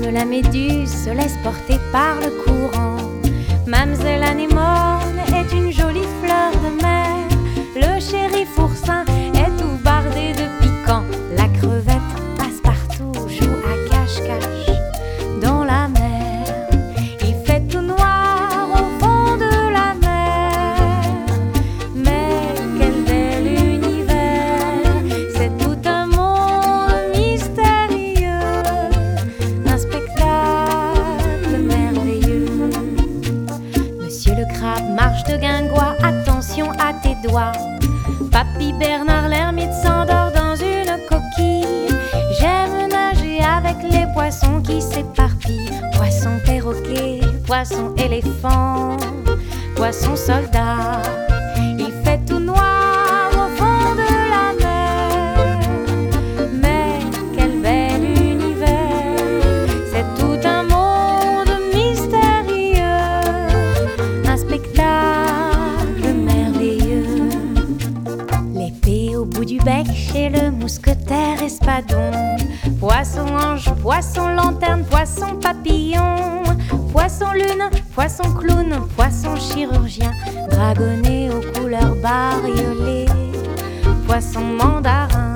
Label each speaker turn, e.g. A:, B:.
A: la méduse se laisse porter par le courant. Mamselle anémone est une jolie fleur de mer. Le shérif oursin est tout bardé de piquant. La crevette passe partout, joue à cache-cache dans la mer. Il fait tout noir au fond de la mer. Mais quel bel univers, c'est tout un monde mystérieux, un spectacle merveilleux. Monsieur le crabe marche de guingois, attention à tes doigts. Papy Bernard l'ermite s'endort dans une coquille. J'aime nager avec les poissons qui s'éparpillent. Poisson perroquet, poisson éléphant, poisson soldat. Il fait tout noir au fond de la mer. Mais quel bel univers, c'est tout un monde mystérieux, un spectacle merveilleux. L'épée au bout du bec chez le mousquetaire Espadon. Poisson ange, poisson lanterne, poisson papillon, poisson lune, poisson clown, poisson chirurgien, dragonnet aux couleurs bariolées, poisson mandarin.